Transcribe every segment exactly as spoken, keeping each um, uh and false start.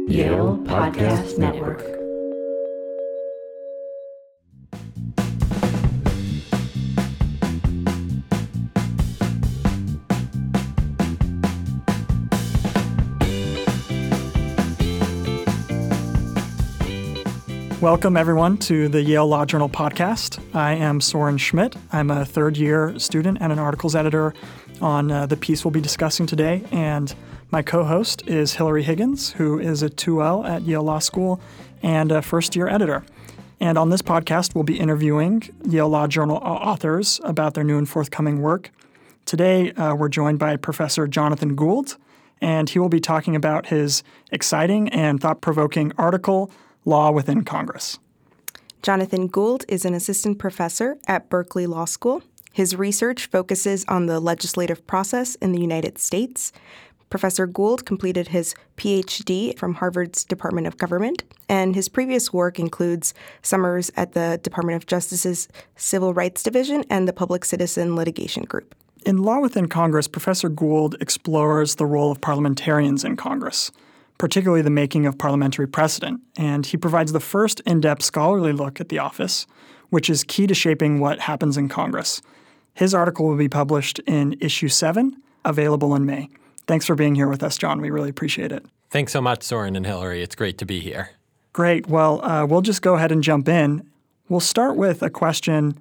Yale Podcast Network. Welcome, everyone, to the Yale Law Journal podcast. I am Soren Schmidt. I'm a third-year student and an articles editor on uh, the piece we'll be discussing today. And my co-host is Hillary Higgins, who is a two L at Yale Law School and a first-year editor. And on this podcast, we'll be interviewing Yale Law Journal authors about their new and forthcoming work. Today, uh, we're joined by Professor Jonathan Gould, and he will be talking about his exciting and thought-provoking article, Law Within Congress. Jonathan Gould is an assistant professor at Berkeley Law School. His research focuses on the legislative process in the United States. Professor Gould completed his P H D from Harvard's Department of Government, and his previous work includes summers at the Department of Justice's Civil Rights Division and the Public Citizen Litigation Group. In Law Within Congress, Professor Gould explores the role of parliamentarians in Congress, particularly the making of parliamentary precedent, and he provides the first in-depth scholarly look at the office, which is key to shaping what happens in Congress. His article will be published in issue seven, available in May. Thanks for being here with us, John. We really appreciate it. Thanks so much, Soren and Hillary. It's great to be here. Great. Well, uh, we'll just go ahead and jump in. We'll start with a question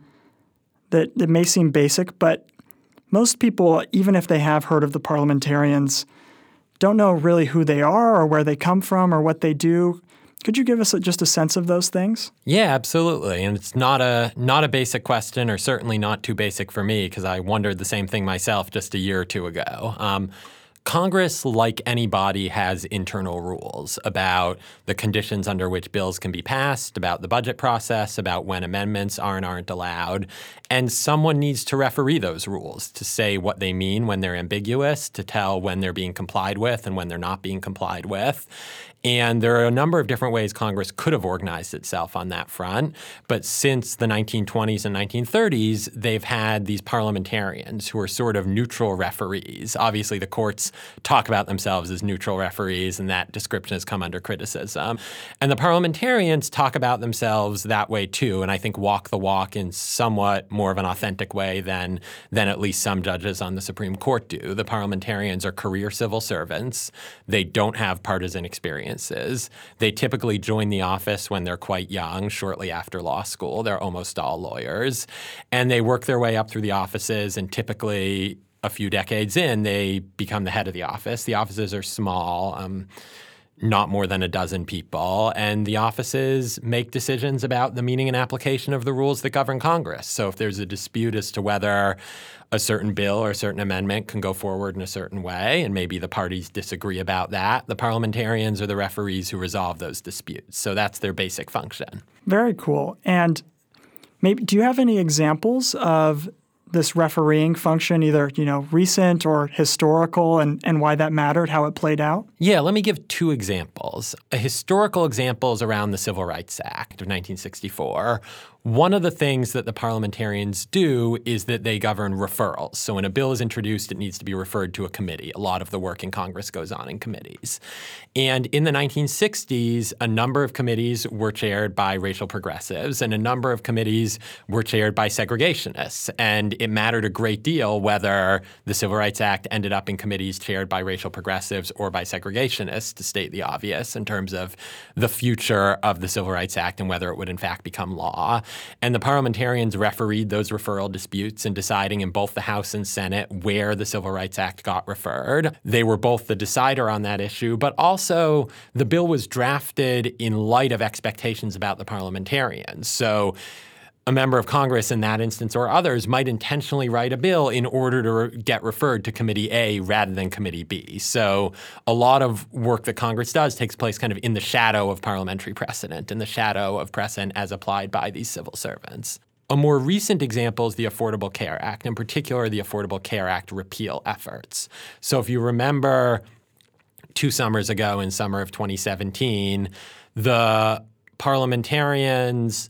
that, that may seem basic, but most people, even if they have heard of the parliamentarians, don't know really who they are or where they come from or what they do. Could you give us a, just a sense of those things? Yeah, absolutely. And it's not a not a basic question, or certainly not too basic for me, because I wondered the same thing myself just a year or two ago. Um, Congress, like any body, has internal rules about the conditions under which bills can be passed, about the budget process, about when amendments are and aren't allowed. And someone needs to referee those rules to say what they mean when they're ambiguous, to tell when they're being complied with and when they're not being complied with. And there are a number of different ways Congress could have organized itself on that front. But since the nineteen twenties and nineteen thirties, they've had these parliamentarians who are sort of neutral referees. Obviously, the courts talk about themselves as neutral referees, and that description has come under criticism. And the parliamentarians talk about themselves that way, too, and I think walk the walk in somewhat more of an authentic way than, than at least some judges on the Supreme Court do. The parliamentarians are career civil servants. They don't have partisan experience. They typically join the office when they're quite young, shortly after law school. They're almost all lawyers. And they work their way up through the offices, and typically a few decades in, they become the head of the office. The offices are small, um, not more than a dozen people, and the offices make decisions about the meaning and application of the rules that govern Congress. So if there's a dispute as to whether a certain bill or a certain amendment can go forward in a certain way, and maybe the parties disagree about that, the parliamentarians are the referees who resolve those disputes. So that's their basic function. Very cool. And maybe do you have any examples of this refereeing function, either, you know, recent or historical, and, and why that mattered, how it played out? Yeah, let me give two examples. A historical example is around the Civil Rights Act of nineteen sixty-four. One of the things that the parliamentarians do is that they govern referrals. So when a bill is introduced, it needs to be referred to a committee. A lot of the work in Congress goes on in committees. And in the nineteen sixties, a number of committees were chaired by racial progressives, and a number of committees were chaired by segregationists. And it mattered a great deal whether the Civil Rights Act ended up in committees chaired by racial progressives or by segregationists, to state the obvious, in terms of the future of the Civil Rights Act and whether it would in fact become law. And the parliamentarians refereed those referral disputes in deciding in both the House and Senate where the Civil Rights Act got referred. They were both the decider on that issue, but also the bill was drafted in light of expectations about the parliamentarians. So a member of Congress in that instance or others might intentionally write a bill in order to re- get referred to Committee A rather than Committee B. So a lot of work that Congress does takes place kind of in the shadow of parliamentary precedent, in the shadow of precedent as applied by these civil servants. A more recent example is the Affordable Care Act, in particular the Affordable Care Act repeal efforts. So if you remember two summers ago, in summer of twenty seventeen, the parliamentarians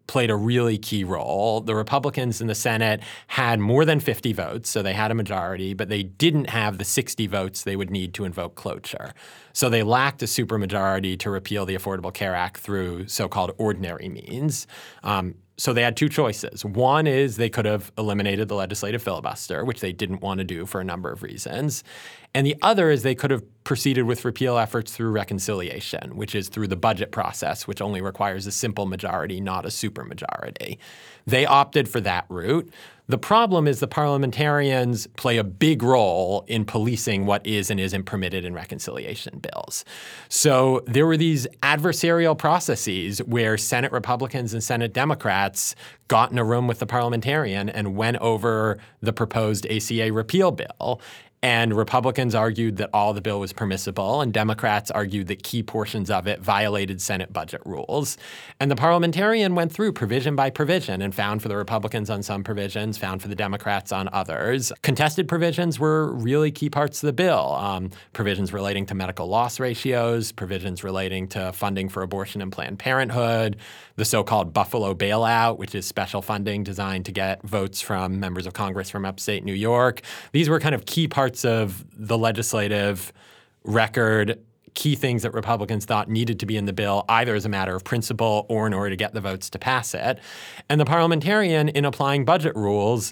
played a really key role. The Republicans in the Senate had more than fifty votes, so they had a majority, but they didn't have the sixty votes they would need to invoke cloture. So they lacked a supermajority to repeal the Affordable Care Act through so-called ordinary means. Um, So they had two choices. One is they could have eliminated the legislative filibuster, which they didn't want to do for a number of reasons. And the other is they could have proceeded with repeal efforts through reconciliation, which is through the budget process, which only requires a simple majority, not a supermajority. They opted for that route. The problem is the parliamentarians play a big role in policing what is and isn't permitted in reconciliation bills. So there were these adversarial processes where Senate Republicans and Senate Democrats got in a room with the parliamentarian and went over the proposed A C A repeal bill. And Republicans argued that all the bill was permissible, and Democrats argued that key portions of it violated Senate budget rules. And the parliamentarian went through provision by provision and found for the Republicans on some provisions, found for the Democrats on others. Contested provisions were really key parts of the bill. Um, provisions relating to medical loss ratios, provisions relating to funding for abortion and Planned Parenthood, the so-called Buffalo bailout, which is special funding designed to get votes from members of Congress from upstate New York. These were kind of key parts of the legislative record, key things that Republicans thought needed to be in the bill, either as a matter of principle or in order to get the votes to pass it. And the parliamentarian, in applying budget rules,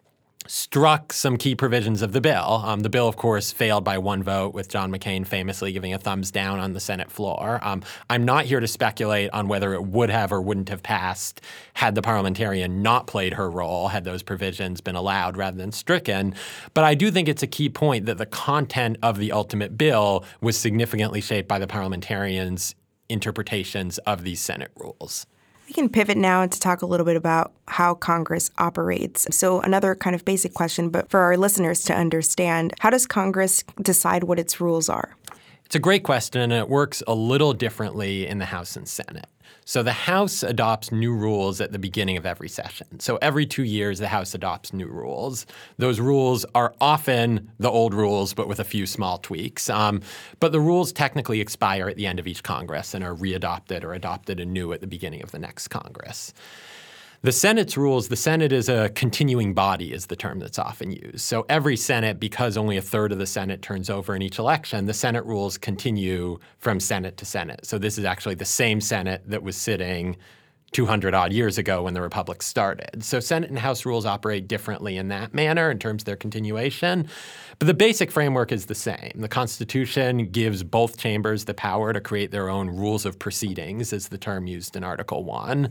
struck some key provisions of the bill. Um, the bill, of course, failed by one vote, with John McCain famously giving a thumbs down on the Senate floor. Um, I'm not here to speculate on whether it would have or wouldn't have passed had the parliamentarian not played her role, had those provisions been allowed rather than stricken. But I do think it's a key point that the content of the ultimate bill was significantly shaped by the parliamentarians' interpretations of these Senate rules. We can pivot now to talk a little bit about how Congress operates. So another kind of basic question, but for our listeners to understand, how does Congress decide what its rules are? It's a great question, and it works a little differently in the House and Senate. So the House adopts new rules at the beginning of every session. So every two years, the House adopts new rules. Those rules are often the old rules, but with a few small tweaks. Um, but the rules technically expire at the end of each Congress and are readopted or adopted anew at the beginning of the next Congress. The Senate's rules, the Senate is a continuing body is the term that's often used. So every Senate, because only a third of the Senate turns over in each election, the Senate rules continue from Senate to Senate. So this is actually the same Senate that was sitting two hundred odd years ago when the Republic started. So Senate and House rules operate differently in that manner in terms of their continuation. But the basic framework is the same. The Constitution gives both chambers the power to create their own rules of proceedings, is the term used in Article one.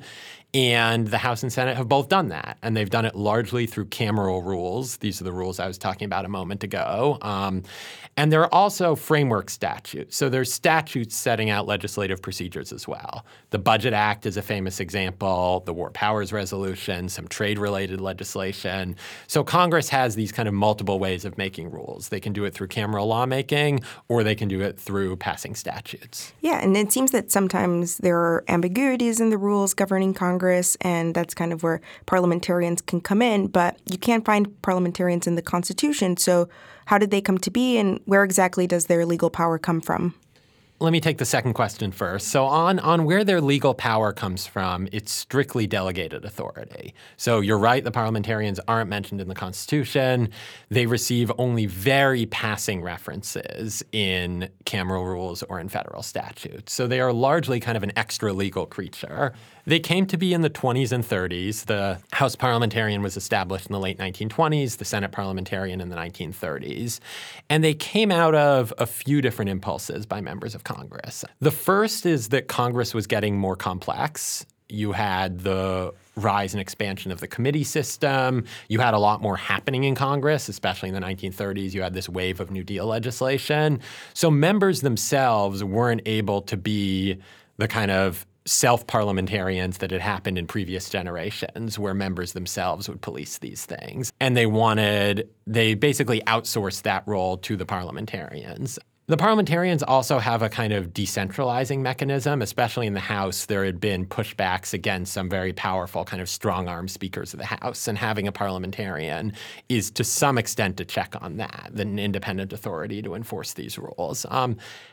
And the House and Senate have both done that. And they've done it largely through cameral rules. These are the rules I was talking about a moment ago. Um, and there are also framework statutes. So there's statutes setting out legislative procedures as well. The Budget Act is a famous example, the War Powers Resolution, some trade-related legislation. So Congress has these kind of multiple ways of making rules. They can do it through cameral lawmaking, or they can do it through passing statutes. Yeah, and it seems that sometimes there are ambiguities in the rules governing Congress, and that's kind of where parliamentarians can come in. But you can't find parliamentarians in the Constitution. So how did they come to be, and where exactly does their legal power come from? Let me take the second question first. So on, on where their legal power comes from, it's strictly delegated authority. So you're right, the parliamentarians aren't mentioned in the Constitution. They receive only very passing references in cameral rules or in federal statutes. So they are largely kind of an extra legal creature. They came to be in the twenties and thirties. The House parliamentarian was established in the late nineteen twenties, the Senate parliamentarian in the nineteen thirties. And they came out of a few different impulses by members of Congress. The first is that Congress was getting more complex. You had the rise and expansion of the committee system. You had a lot more happening in Congress, especially in the nineteen thirties. You had this wave of New Deal legislation. So members themselves weren't able to be the kind of self-parliamentarians that had happened in previous generations, where members themselves would police these things. And they wanted, they basically outsourced that role to the parliamentarians. The parliamentarians also have a kind of decentralizing mechanism, especially in the House. There had been pushbacks against some very powerful kind of strong-arm speakers of the House, and having a parliamentarian is to some extent a check on that, an independent authority to enforce these rules. Um,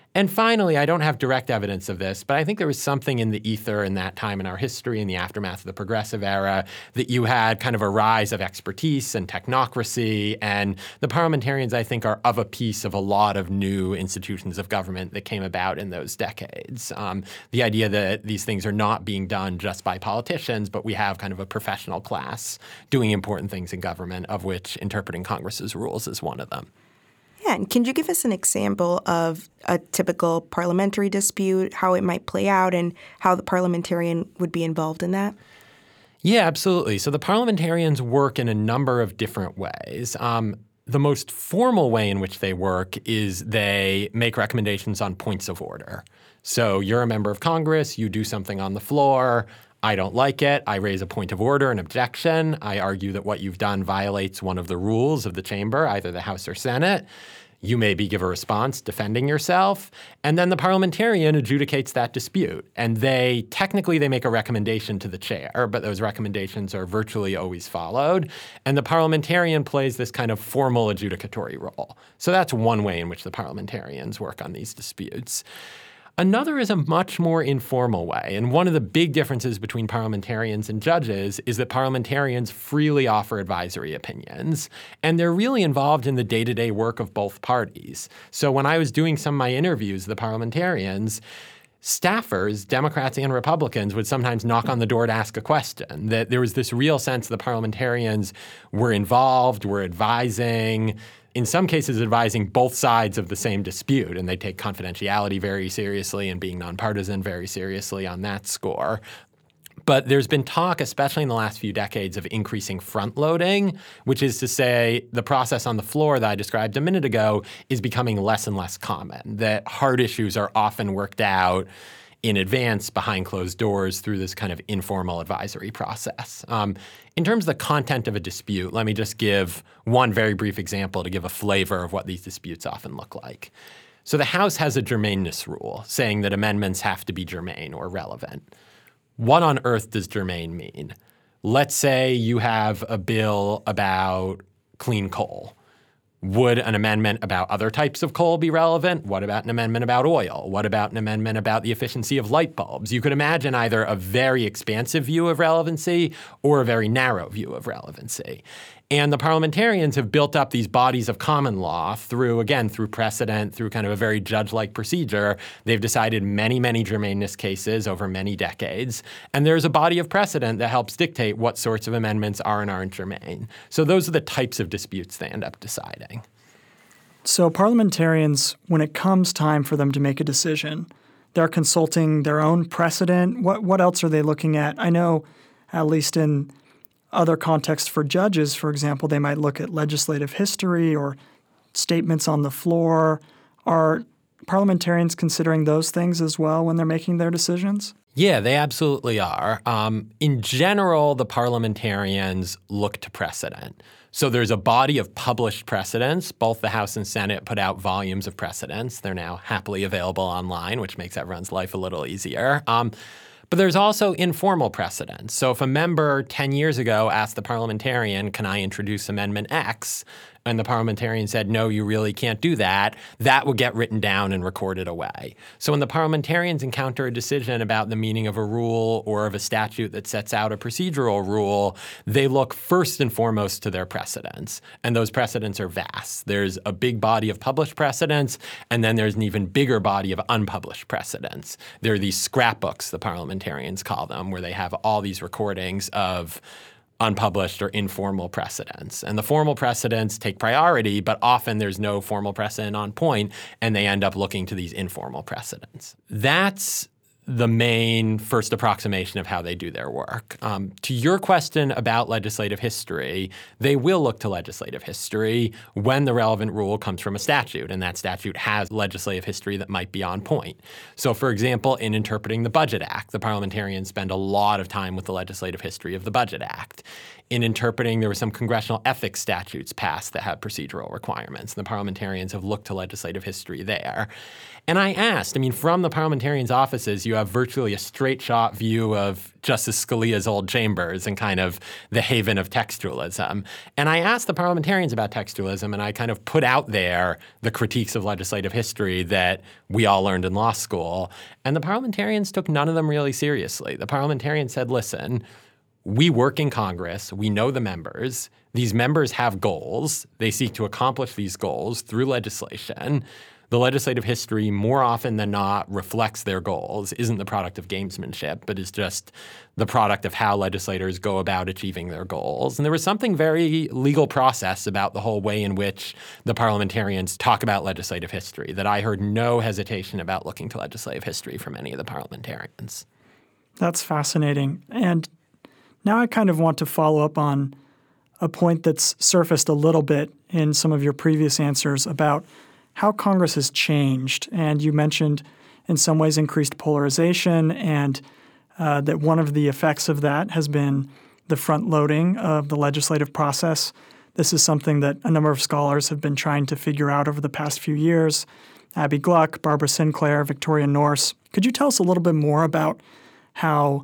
And finally, I don't have direct evidence of this, but I think there was something in the ether in that time in our history, in the aftermath of the Progressive Era, that you had kind of a rise of expertise and technocracy. And the parliamentarians, I think, are of a piece of a lot of new institutions of government that came about in those decades. Um, the idea that these things are not being done just by politicians, but we have kind of a professional class doing important things in government, of which interpreting Congress's rules is one of them. Yeah, and can you give us an example of a typical parliamentary dispute, how it might play out, and how the parliamentarian would be involved in that? Yeah, absolutely. So the parliamentarians work in a number of different ways. Um, the most formal way in which they work is they make recommendations on points of order. So you're a member of Congress, you do something on the floor, I don't like it, I raise a point of order, an objection, I argue that what you've done violates one of the rules of the chamber, either the House or Senate. You maybe give a response defending yourself, and then the parliamentarian adjudicates that dispute. And they technically they make a recommendation to the chair, but those recommendations are virtually always followed. And the parliamentarian plays this kind of formal adjudicatory role. So that's one way in which the parliamentarians work on these disputes. Another is a much more informal way. And one of the big differences between parliamentarians and judges is that parliamentarians freely offer advisory opinions. And they're really involved in the day-to-day work of both parties. So when I was doing some of my interviews, the parliamentarians, staffers, Democrats and Republicans, would sometimes knock on the door to ask a question. That there was this real sense the parliamentarians were involved, were advising, in some cases advising both sides of the same dispute, and they take confidentiality very seriously and being nonpartisan very seriously on that score. But there's been talk, especially in the last few decades, of increasing front-loading, which is to say the process on the floor that I described a minute ago is becoming less and less common, that hard issues are often worked out in advance behind closed doors through this kind of informal advisory process. Um, in terms of the content of a dispute, let me just give one very brief example to give a flavor of what these disputes often look like. So the House has a germaneness rule saying that amendments have to be germane or relevant. What on earth does germane mean? Let's say you have a bill about clean coal. Would an amendment about other types of coal be relevant? What about an amendment about oil? What about an amendment about the efficiency of light bulbs? You could imagine either a very expansive view of relevancy or a very narrow view of relevancy. And the parliamentarians have built up these bodies of common law through, again, through precedent, through kind of a very judge-like procedure. They've decided many, many germaneness cases over many decades. And there's a body of precedent that helps dictate what sorts of amendments are and aren't germane. So those are the types of disputes they end up deciding. So parliamentarians, when it comes time for them to make a decision, they're consulting their own precedent. What, what else are they looking at? I know, at least in other contexts for judges, for example, they might look at legislative history or statements on the floor. Are parliamentarians considering those things as well when they're making their decisions? Yeah, they absolutely are. Um, in general, the parliamentarians look to precedent. So there's a body of published precedents. Both the House and Senate put out volumes of precedents. They're now happily available online, which makes everyone's life a little easier. Um, But there's also informal precedents. So if a member ten years ago asked the parliamentarian, can I introduce Amendment X? And the parliamentarian said, no, you really can't do that, that would get written down and recorded away. So when the parliamentarians encounter a decision about the meaning of a rule or of a statute that sets out a procedural rule, they look first and foremost to their precedents. And those precedents are vast. There's a big body of published precedents, and then there's an even bigger body of unpublished precedents. There are these scrapbooks, the parliamentarians call them, where they have all these recordings of unpublished or informal precedents. And the formal precedents take priority, but often there's no formal precedent on point, and they end up looking to these informal precedents. That's the main first approximation of how they do their work. Um, to your question about legislative history, they will look to legislative history when the relevant rule comes from a statute, and that statute has legislative history that might be on point. So, for example, in interpreting the Budget Act, the parliamentarians spend a lot of time with the legislative history of the Budget Act. In interpreting, there were some congressional ethics statutes passed that had procedural requirements, and the parliamentarians have looked to legislative history there. And I asked, I mean, from the parliamentarians' offices, you have virtually a straight shot view of Justice Scalia's old chambers and kind of the haven of textualism. And I asked the parliamentarians about textualism, and I kind of put out there the critiques of legislative history that we all learned in law school. And the parliamentarians took none of them really seriously. The parliamentarians said, listen, we work in Congress. We know the members. These members have goals. They seek to accomplish these goals through legislation. The legislative history, more often than not, reflects their goals, isn't the product of gamesmanship, but is just the product of how legislators go about achieving their goals. And there was something very legal process about the whole way in which the parliamentarians talk about legislative history, that I heard no hesitation about looking to legislative history from any of the parliamentarians. That's fascinating. And now I kind of want to follow up on a point that's surfaced a little bit in some of your previous answers about how Congress has changed. And you mentioned in some ways increased polarization and uh, that one of the effects of that has been the front loading of the legislative process. This is something that a number of scholars have been trying to figure out over the past few years. Abby Gluck, Barbara Sinclair, Victoria Norse. Could you tell us a little bit more about how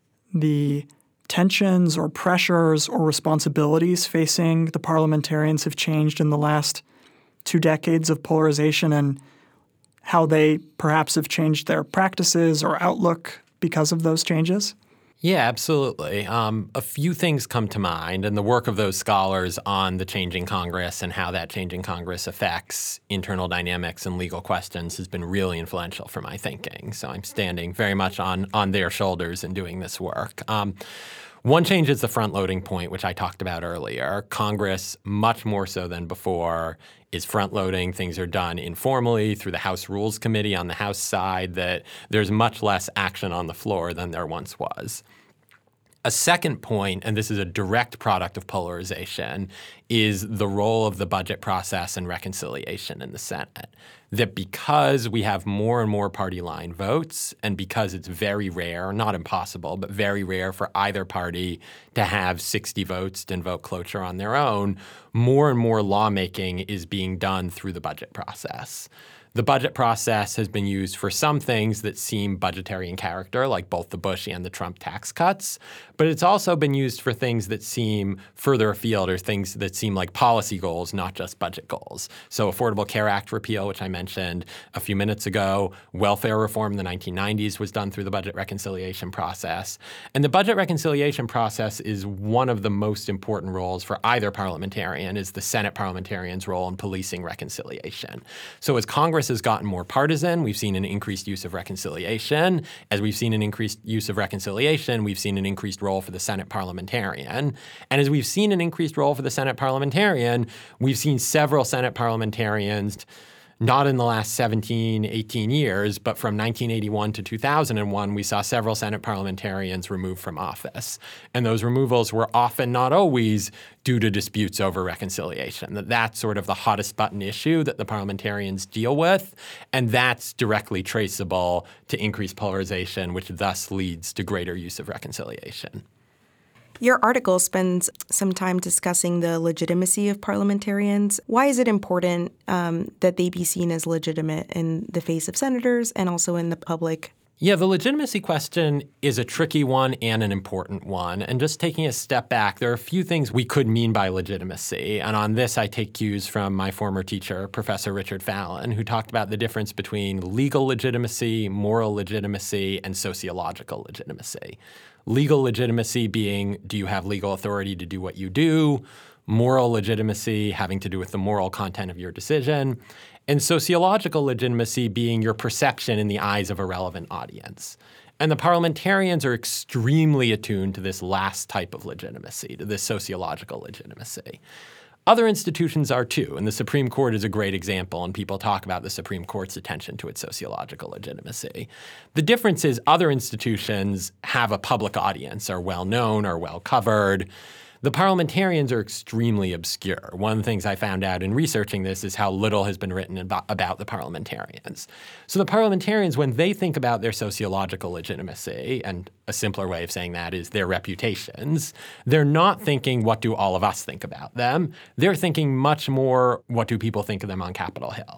the tensions or pressures or responsibilities facing the parliamentarians have changed in the last two decades of polarization and how they perhaps have changed their practices or outlook because of those changes? Yeah, absolutely. Um, a few things come to mind, and the work of those scholars on the changing Congress and how that changing Congress affects internal dynamics and legal questions has been really influential for my thinking. So I'm standing very much on, on their shoulders in doing this work. Um, One change is the front-loading point, which I talked about earlier. Congress, much more so than before, is front-loading. Things are done informally through the House Rules Committee on the House side, that there's much less action on the floor than there once was. A second point, and this is a direct product of polarization, is the role of the budget process and reconciliation in the Senate. That because we have more and more party line votes, and because it's very rare, not impossible, but very rare for either party to have sixty votes to invoke cloture on their own, more and more lawmaking is being done through the budget process. The budget process has been used for some things that seem budgetary in character, like both the Bush and the Trump tax cuts, but it's also been used for things that seem further afield or things that seem like policy goals, not just budget goals. So Affordable Care Act repeal, which I mentioned a few minutes ago, welfare reform in the nineteen nineties was done through the budget reconciliation process. And the budget reconciliation process is one of the most important roles for either parliamentarian, is the Senate parliamentarian's role in policing reconciliation. So as Congress has gotten more partisan, we've seen an increased use of reconciliation. As we've seen an increased use of reconciliation, we've seen an increased role for the Senate parliamentarian. And as we've seen an increased role for the Senate parliamentarian, we've seen several Senate parliamentarians, not in the last seventeen, eighteen years, but from nineteen eighty-one to two thousand one, we saw several Senate parliamentarians removed from office. And those removals were often, not always, due to disputes over reconciliation. That that's sort of the hottest button issue that the parliamentarians deal with, and that's directly traceable to increased polarization, which thus leads to greater use of reconciliation. Your article spends some time discussing the legitimacy of parliamentarians. Why is it important um, that they be seen as legitimate in the face of senators and also in the public? Yeah, the legitimacy question is a tricky one and an important one. And just taking a step back, there are a few things we could mean by legitimacy. And on this, I take cues from my former teacher, Professor Richard Fallon, who talked about the difference between legal legitimacy, moral legitimacy, and sociological legitimacy. Legal legitimacy being, do you have legal authority to do what you do? Moral legitimacy having to do with the moral content of your decision. And sociological legitimacy being your perception in the eyes of a relevant audience. And the parliamentarians are extremely attuned to this last type of legitimacy, to this sociological legitimacy. Other institutions are too, and the Supreme Court is a great example, and people talk about the Supreme Court's attention to its sociological legitimacy. The difference is other institutions have a public audience, are well known, are well covered. The parliamentarians are extremely obscure. One of the things I found out in researching this is how little has been written about, about the parliamentarians. So the parliamentarians, when they think about their sociological legitimacy, and a simpler way of saying that is their reputations, they're not thinking, what do all of us think about them? They're thinking much more, what do people think of them on Capitol Hill?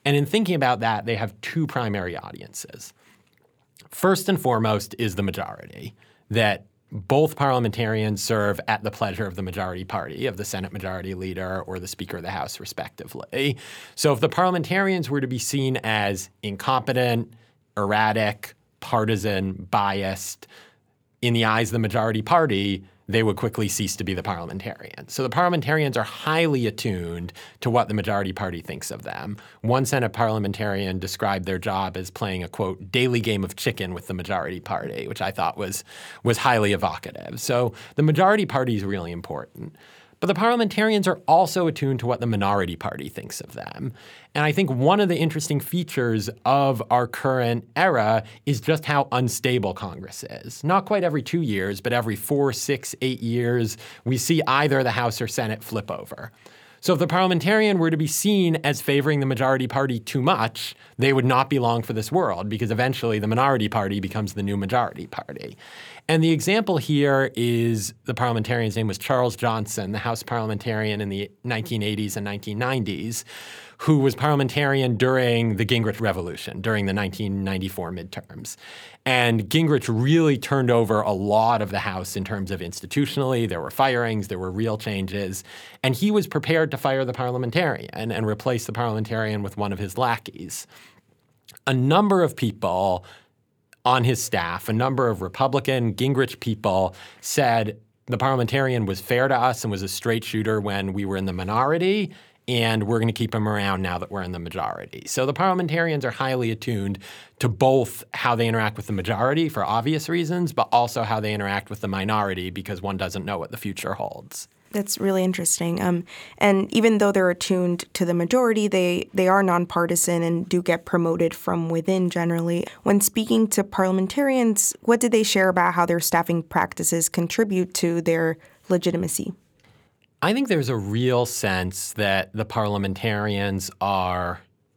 And in thinking about that, they have two primary audiences. First and foremost is the majority, that both parliamentarians serve at the pleasure of the majority party, of the Senate Majority Leader or the Speaker of the House, respectively. So if the parliamentarians were to be seen as incompetent, erratic, partisan, biased, in the eyes of the majority party, they would quickly cease to be the parliamentarians. So the parliamentarians are highly attuned to what the majority party thinks of them. One Senate parliamentarian described their job as playing a, quote, daily game of chicken with the majority party, which I thought was, was highly evocative. So the majority party is really important. But the parliamentarians are also attuned to what the minority party thinks of them. And I think one of the interesting features of our current era is just how unstable Congress is. Not quite every two years, but every four, six, eight years, we see either the House or Senate flip over. So if the parliamentarian were to be seen as favoring the majority party too much, they would not be long for this world, because eventually the minority party becomes the new majority party. And the example here is the parliamentarian's name was Charles Johnson, the House parliamentarian in the nineteen eighties and nineteen nineties, who was parliamentarian during the Gingrich Revolution, during the nineteen ninety-four midterms. And Gingrich really turned over a lot of the House in terms of institutionally. There were firings, there were real changes. And he was prepared to fire the parliamentarian and replace the parliamentarian with one of his lackeys. A number of people on his staff, a number of Republican Gingrich people said the parliamentarian was fair to us and was a straight shooter when we were in the minority, and we're going to keep him around now that we're in the majority. So the parliamentarians are highly attuned to both how they interact with the majority for obvious reasons, but also how they interact with the minority because one doesn't know what the future holds. That's really interesting. Um, and even though they're attuned to the majority, they, they are nonpartisan and do get promoted from within generally. When speaking to parliamentarians, what did they share about how their staffing practices contribute to their legitimacy? I think there's a real sense that the parliamentarians are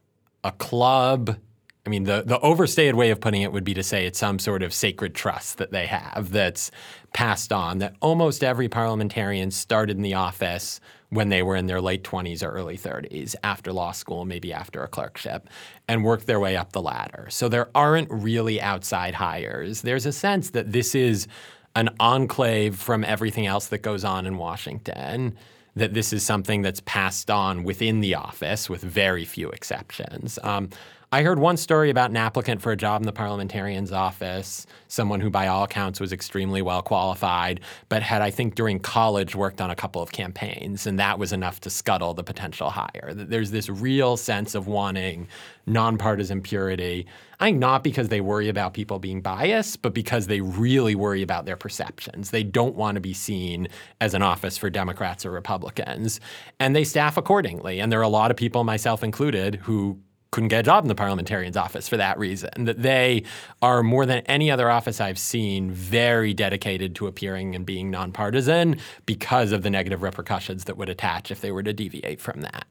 a club. I mean, the, the overstated way of putting it would be to say it's some sort of sacred trust that they have that's passed on, that almost every parliamentarian started in the office when they were in their late twenties or early thirties, after law school, maybe after a clerkship, and worked their way up the ladder. So there aren't really outside hires. There's a sense that this is an enclave from everything else that goes on in Washington, that this is something that's passed on within the office with very few exceptions. Um, I heard one story about an applicant for a job in the parliamentarian's office, someone who by all accounts was extremely well qualified, but had, I think, during college worked on a couple of campaigns, and that was enough to scuttle the potential hire. There's this real sense of wanting nonpartisan purity, I think not because they worry about people being biased, but because they really worry about their perceptions. They don't want to be seen as an office for Democrats or Republicans, and they staff accordingly. And there are a lot of people, myself included, who couldn't get a job in the parliamentarian's office for that reason, that they are, more than any other office I've seen, very dedicated to appearing and being nonpartisan because of the negative repercussions that would attach if they were to deviate from that.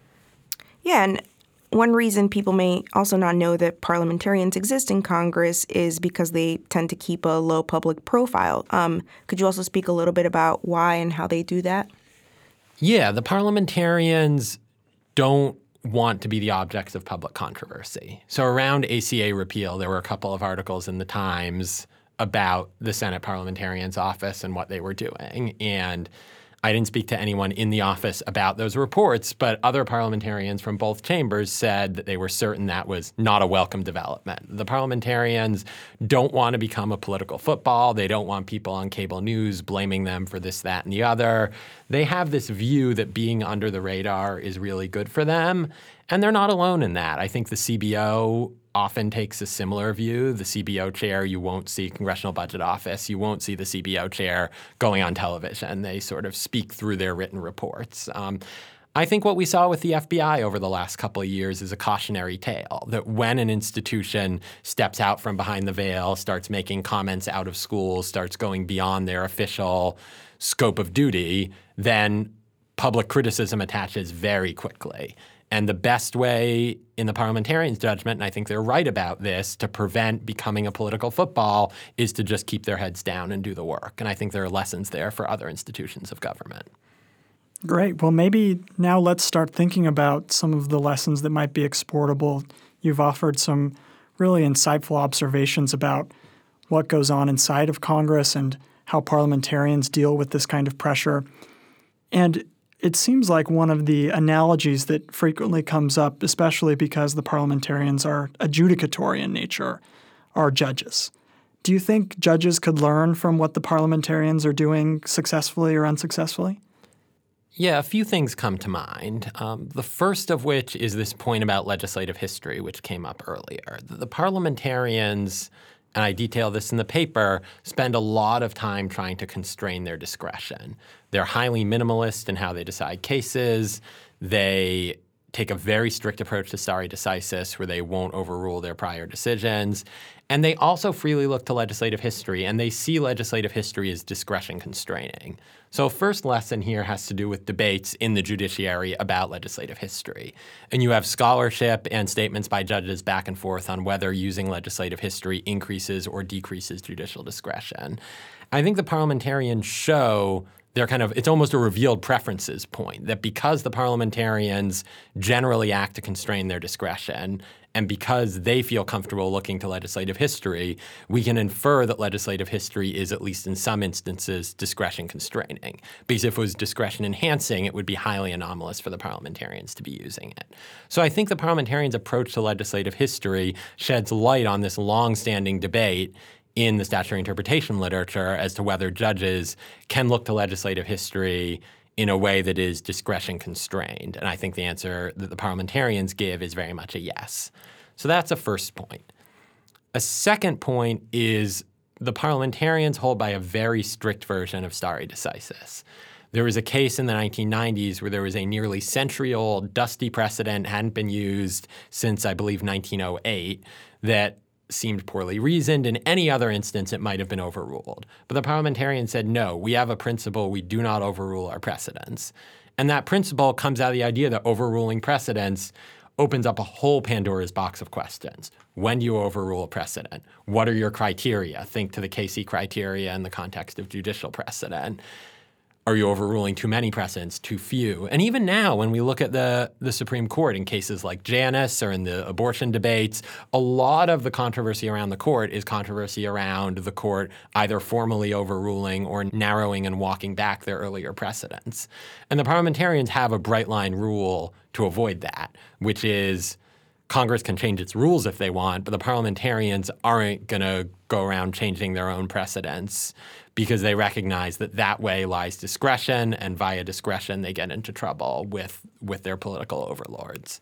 Yeah, and one reason people may also not know that parliamentarians exist in Congress is because they tend to keep a low public profile. Um, could you also speak a little bit about why and how they do that? Yeah, the parliamentarians don't want to be the objects of public controversy. So around A C A repeal, there were a couple of articles in the Times about the Senate parliamentarian's office and what they were doing. And I didn't speak to anyone in the office about those reports, but other parliamentarians from both chambers said that they were certain that was not a welcome development. The parliamentarians don't want to become a political football. They don't want people on cable news blaming them for this, that, and the other. They have this view that being under the radar is really good for them, and they're not alone in that. I think the C B O often takes a similar view. The C B O chair, you won't see Congressional Budget Office. You won't see the C B O chair going on television. They sort of speak through their written reports. Um, I think what we saw with the F B I over the last couple of years is a cautionary tale, that when an institution steps out from behind the veil, starts making comments out of school, starts going beyond their official scope of duty, then public criticism attaches very quickly. And the best way, in the parliamentarians' judgment, and I think they're right about this, to prevent becoming a political football is to just keep their heads down and do the work. And I think there are lessons there for other institutions of government. Great. Well, maybe now let's start thinking about some of the lessons that might be exportable. You've offered some really insightful observations about what goes on inside of Congress and how parliamentarians deal with this kind of pressure. And it seems like one of the analogies that frequently comes up, especially because the parliamentarians are adjudicatory in nature, are judges. Do you think judges could learn from what the parliamentarians are doing successfully or unsuccessfully? Yeah, a few things come to mind. Um, the first of which is this point about legislative history, which came up earlier. The, the parliamentarians, and I detail this in the paper, spend a lot of time trying to constrain their discretion. They're highly minimalist in how they decide cases. They take a very strict approach to stare decisis, where they won't overrule their prior decisions. And they also freely look to legislative history, and they see legislative history as discretion constraining. So first lesson here has to do with debates in the judiciary about legislative history. And you have scholarship and statements by judges back and forth on whether using legislative history increases or decreases judicial discretion. I think the parliamentarians show they're kind of, it's almost a revealed preferences point, that because the parliamentarians generally act to constrain their discretion, and because they feel comfortable looking to legislative history, we can infer that legislative history is, at least in some instances, discretion constraining. Because if it was discretion enhancing, it would be highly anomalous for the parliamentarians to be using it. So I think the parliamentarians' approach to legislative history sheds light on this long-standing debate in the statutory interpretation literature as to whether judges can look to legislative history in a way that is discretion constrained. And I think the answer that the parliamentarians give is very much a yes. So that's a first point. A second point is the parliamentarians hold by a very strict version of stare decisis. There was a case in the nineteen nineties where there was a nearly century-old dusty precedent, hadn't been used since, I believe, nineteen oh eight, that seemed poorly reasoned. In any other instance, it might have been overruled. But the parliamentarians said, no, we have a principle. We do not overrule our precedents. And that principle comes out of the idea that overruling precedents opens up a whole Pandora's box of questions. When do you overrule a precedent? What are your criteria? Think to the Casey criteria in the context of judicial precedent. Are you overruling too many precedents, too few? And even now, when we look at the, the Supreme Court in cases like Janus or in the abortion debates, a lot of the controversy around the court is controversy around the court either formally overruling or narrowing and walking back their earlier precedents. And the parliamentarians have a bright line rule to avoid that, which is Congress can change its rules if they want, but the parliamentarians aren't going to go around changing their own precedents because they recognize that that way lies discretion, and via discretion they get into trouble with, with their political overlords.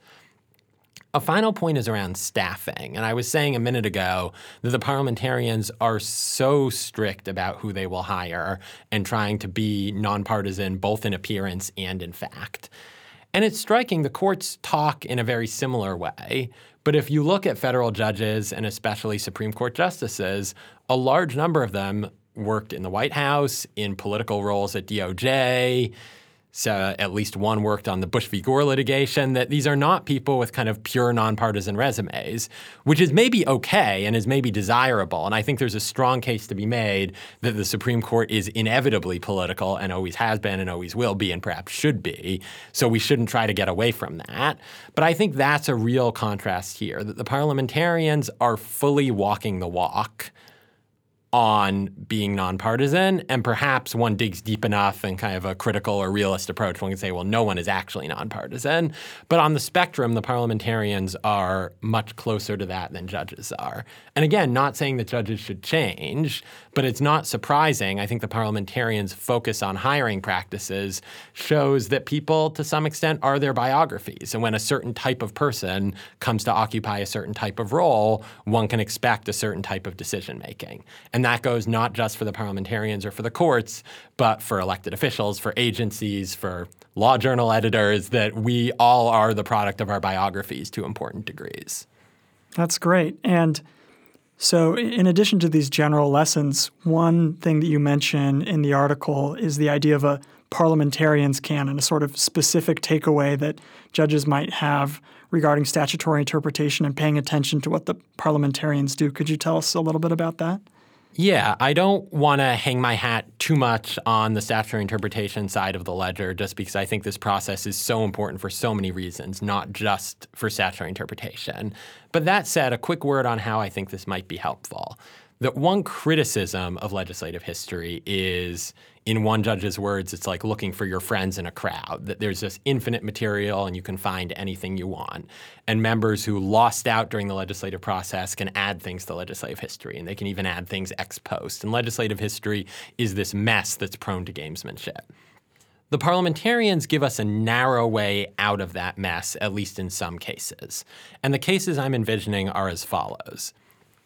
A final point is around staffing. And I was saying a minute ago that the parliamentarians are so strict about who they will hire and trying to be nonpartisan both in appearance and in fact. And it's striking, the courts talk in a very similar way. But if you look at federal judges and especially Supreme Court justices, a large number of them worked in the White House, in political roles at D O J. So at least one worked on the Bush v. Gore litigation, that these are not people with kind of pure nonpartisan resumes, which is maybe okay and is maybe desirable. And I think there's a strong case to be made that the Supreme Court is inevitably political and always has been and always will be and perhaps should be. So we shouldn't try to get away from that. But I think that's a real contrast here, that the parliamentarians are fully walking the walk on being nonpartisan, and perhaps one digs deep enough and kind of a critical or realist approach, one can say, well, no one is actually nonpartisan. But on the spectrum, the parliamentarians are much closer to that than judges are. And again, not saying that judges should change, but it's not surprising. I think the parliamentarians' focus on hiring practices shows that people, to some extent, are their biographies. And when a certain type of person comes to occupy a certain type of role, one can expect a certain type of decision-making. And that goes not just for the parliamentarians or for the courts, but for elected officials, for agencies, for law journal editors, that we all are the product of our biographies to important degrees. That's great. And so in addition to these general lessons, one thing that you mention in the article is the idea of a parliamentarian's canon, a sort of specific takeaway that judges might have regarding statutory interpretation and paying attention to what the parliamentarians do. Could you tell us a little bit about that? Yeah, I don't want to hang my hat too much on the statutory interpretation side of the ledger just because I think this process is so important for so many reasons, not just for statutory interpretation. But that said, a quick word on how I think this might be helpful. That one criticism of legislative history is, in one judge's words, it's like looking for your friends in a crowd, that there's this infinite material and you can find anything you want. And members who lost out during the legislative process can add things to legislative history, and they can even add things ex post. And legislative history is this mess that's prone to gamesmanship. The parliamentarians give us a narrow way out of that mess, at least in some cases. And the cases I'm envisioning are as follows.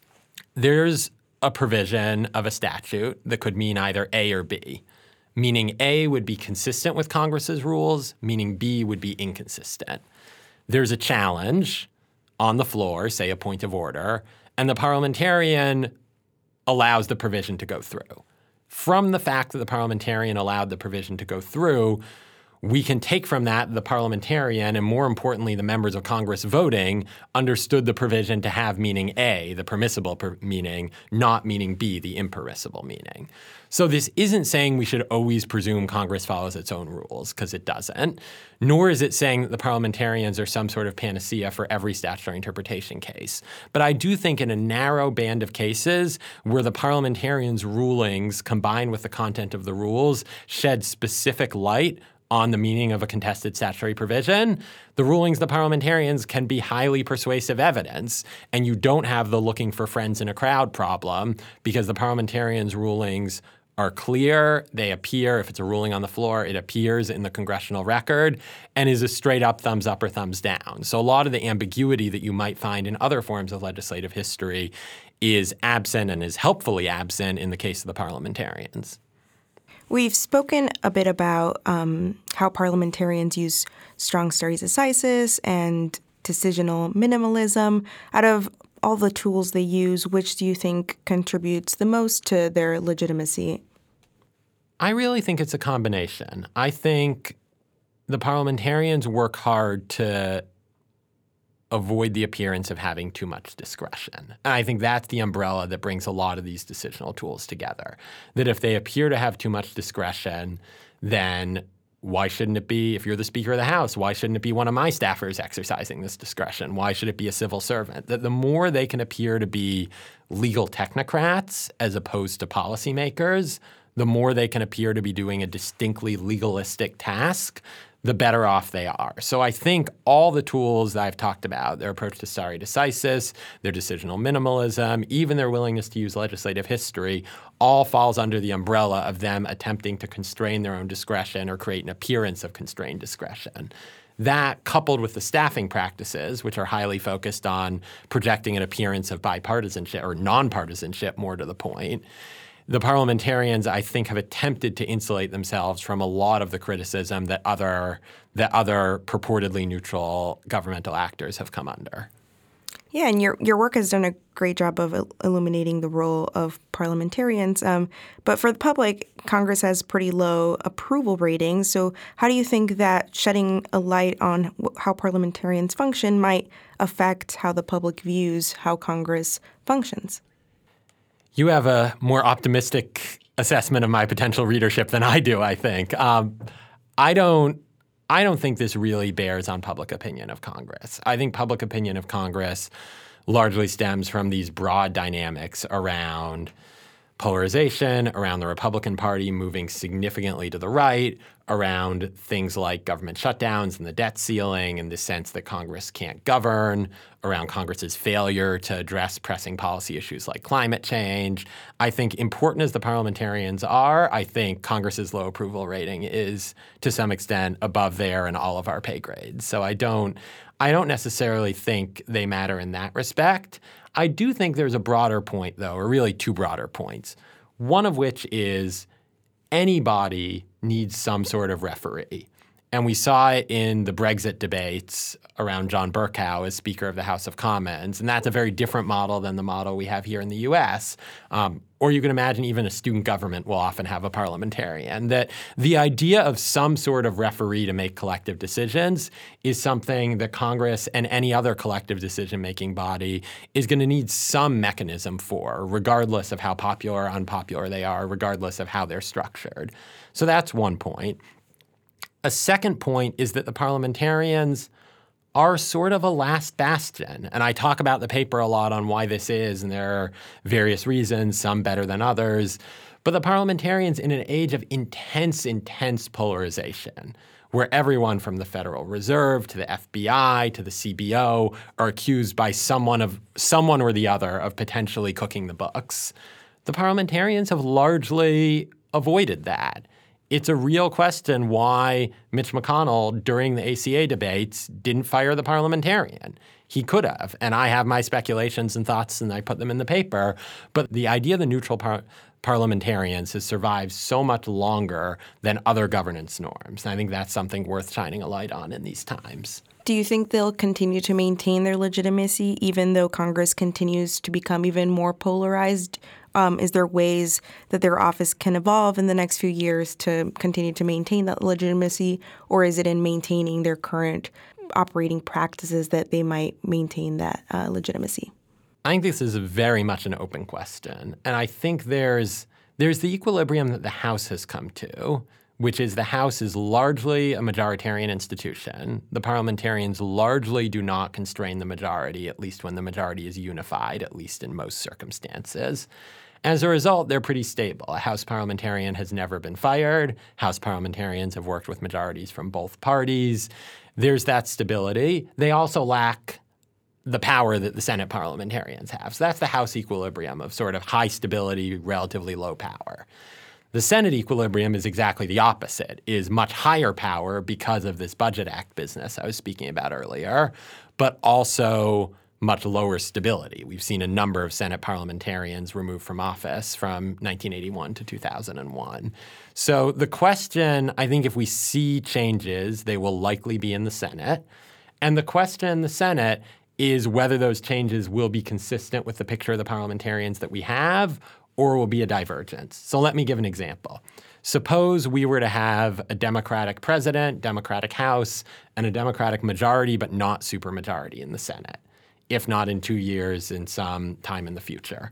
There's a provision of a statute that could mean either A or B, meaning A would be consistent with Congress's rules, meaning B would be inconsistent. There's a challenge on the floor, say a point of order, and the parliamentarian allows the provision to go through. From the fact that the parliamentarian allowed the provision to go through, we can take from that the parliamentarian, and more importantly, the members of Congress voting, understood the provision to have meaning A, the permissible per- meaning, not meaning B, the impermissible meaning. So this isn't saying we should always presume Congress follows its own rules, because it doesn't, nor is it saying that the parliamentarians are some sort of panacea for every statutory interpretation case. But I do think in a narrow band of cases where the parliamentarians' rulings combined with the content of the rules shed specific light on the meaning of a contested statutory provision, the rulings of the parliamentarians can be highly persuasive evidence, and you don't have the looking for friends in a crowd problem because the parliamentarians' rulings are clear. They appear, if it's a ruling on the floor, it appears in the congressional record and is a straight up thumbs up or thumbs down. So a lot of the ambiguity that you might find in other forms of legislative history is absent and is helpfully absent in the case of the parliamentarians. We've spoken a bit about um, how parliamentarians use strong stare decisis and decisional minimalism. Out of all the tools they use, which do you think contributes the most to their legitimacy? I really think it's a combination. I think the parliamentarians work hard to avoid the appearance of having too much discretion. And I think that's the umbrella that brings a lot of these decisional tools together. That if they appear to have too much discretion, then why shouldn't it be, if you're the Speaker of the House, why shouldn't it be one of my staffers exercising this discretion? Why should it be a civil servant? That the more they can appear to be legal technocrats as opposed to policymakers, the more they can appear to be doing a distinctly legalistic task, the better off they are. So I think all the tools that I've talked about, their approach to stare decisis, their decisional minimalism, even their willingness to use legislative history, all falls under the umbrella of them attempting to constrain their own discretion or create an appearance of constrained discretion. That, coupled with the staffing practices, which are highly focused on projecting an appearance of bipartisanship or nonpartisanship, more to the point, the parliamentarians, I think, have attempted to insulate themselves from a lot of the criticism that other that other purportedly neutral governmental actors have come under. Yeah, and your your work has done a great job of il- illuminating the role of parliamentarians. Um, but for the public, Congress has pretty low approval ratings. So how do you think that shedding a light on w- how parliamentarians function might affect how the public views how Congress functions? You have a more optimistic assessment of my potential readership than I do, I think. Um, I don't I don't think this really bears on public opinion of Congress. I think public opinion of Congress largely stems from these broad dynamics around polarization, around the Republican Party moving significantly to the right, around things like government shutdowns and the debt ceiling and the sense that Congress can't govern, around Congress's failure to address pressing policy issues like climate change. I think important as the parliamentarians are, I think Congress's low approval rating is to some extent above there in all of our pay grades. So I don't I don't necessarily think they matter in that respect. I do think there's a broader point, though, or really two broader points, one of which is anybody needs some sort of referee. And we saw it in the Brexit debates around John Bercow as Speaker of the House of Commons. And that's a very different model than the model we have here in the U S. Um, or you can imagine even a student government will often have a parliamentarian. That the idea of some sort of referee to make collective decisions is something that Congress and any other collective decision-making body is going to need some mechanism for, regardless of how popular or unpopular they are, regardless of how they're structured. So that's one point. A second point is that the parliamentarians are sort of a last bastion. And I talk about the paper a lot on why this is, and there are various reasons, some better than others. But the parliamentarians, in an age of intense, intense polarization, where everyone from the Federal Reserve to the F B I to the C B O are accused by someone of someone or the other of potentially cooking the books, the parliamentarians have largely avoided that. It's a real question why Mitch McConnell, during the A C A debates, didn't fire the parliamentarian. He could have, and I have my speculations and thoughts, and I put them in the paper. But the idea of the neutral par- parliamentarians has survived so much longer than other governance norms. And I think that's something worth shining a light on in these times. Do you think they'll continue to maintain their legitimacy even though Congress continues to become even more polarized? Um, is there ways that their office can evolve in the next few years to continue to maintain that legitimacy, or is it in maintaining their current operating practices that they might maintain that uh, legitimacy? I think this is very much an open question. And I think there's there's the equilibrium that the House has come to, which is the House is largely a majoritarian institution. The parliamentarians largely do not constrain the majority, at least when the majority is unified, at least in most circumstances. As a result, they're pretty stable. A House parliamentarian has never been fired. House parliamentarians have worked with majorities from both parties. There's that stability. They also lack the power that the Senate parliamentarians have. So that's the House equilibrium of sort of high stability, relatively low power. The Senate equilibrium is exactly the opposite, is much higher power because of this Budget Act business I was speaking about earlier, but also much lower stability. We've seen a number of Senate parliamentarians removed from office from nineteen eighty-one to two thousand one. So the question, I think if we see changes, they will likely be in the Senate. And the question in the Senate is whether those changes will be consistent with the picture of the parliamentarians that we have, or will be a divergence. So let me give an example. Suppose we were to have a Democratic president, Democratic House, and a Democratic majority, but not supermajority in the Senate, if not in two years, in some time in the future.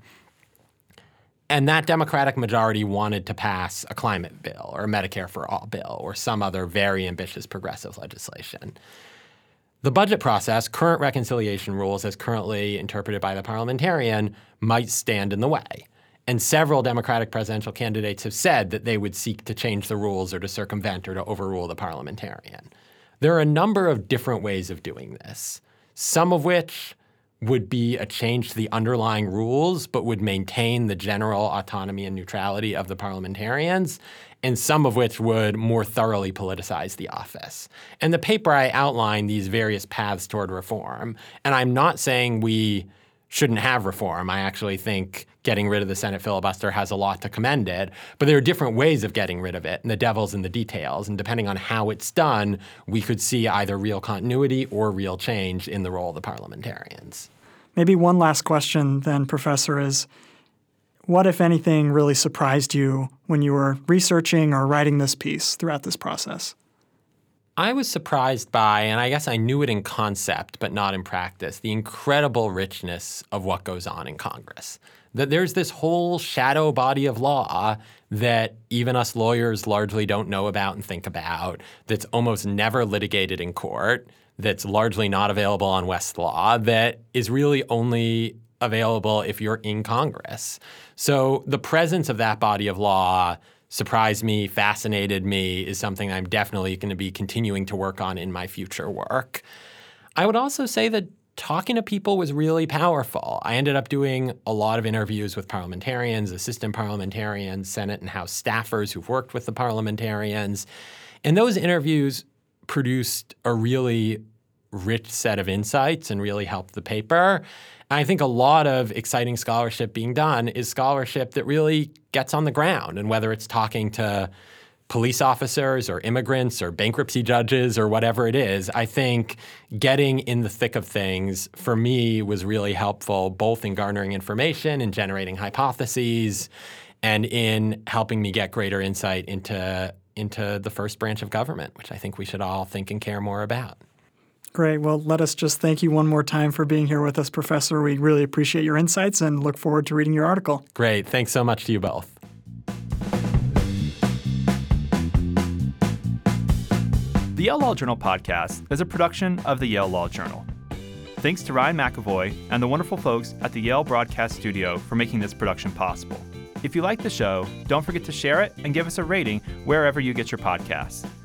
And that Democratic majority wanted to pass a climate bill or a Medicare for All bill or some other very ambitious progressive legislation. The budget process, current reconciliation rules as currently interpreted by the parliamentarian, might stand in the way. And several Democratic presidential candidates have said that they would seek to change the rules or to circumvent or to overrule the parliamentarian. There are a number of different ways of doing this, some of which would be a change to the underlying rules but would maintain the general autonomy and neutrality of the parliamentarians, and some of which would more thoroughly politicize the office. In the paper, I outline these various paths toward reform, and I'm not saying we shouldn't have reform. I actually think getting rid of the Senate filibuster has a lot to commend it, but there are different ways of getting rid of it, and the devil's in the details. And depending on how it's done, we could see either real continuity or real change in the role of the parliamentarians. Maybe one last question then, Professor, is what, if anything, really surprised you when you were researching or writing this piece throughout this process? I was surprised by, and I guess I knew it in concept but not in practice, the incredible richness of what goes on in Congress. That there's this whole shadow body of law that even us lawyers largely don't know about and think about, that's almost never litigated in court, that's largely not available on Westlaw, that is really only available if you're in Congress. So the presence of that body of law surprised me, fascinated me, is something I'm definitely going to be continuing to work on in my future work. I would also say that talking to people was really powerful. I ended up doing a lot of interviews with parliamentarians, assistant parliamentarians, Senate and House staffers who've worked with the parliamentarians. And those interviews produced a really rich set of insights and really helped the paper. And I think a lot of exciting scholarship being done is scholarship that really gets on the ground. And whether it's talking to police officers or immigrants or bankruptcy judges or whatever it is, I think getting in the thick of things for me was really helpful, both in garnering information and generating hypotheses and in helping me get greater insight into, into the first branch of government, which I think we should all think and care more about. Great. Well, let us just thank you one more time for being here with us, Professor. We really appreciate your insights and look forward to reading your article. Great. Thanks so much to you both. The Yale Law Journal podcast is a production of the Yale Law Journal. Thanks to Ryan McAvoy and the wonderful folks at the Yale Broadcast Studio for making this production possible. If you like the show, don't forget to share it and give us a rating wherever you get your podcasts.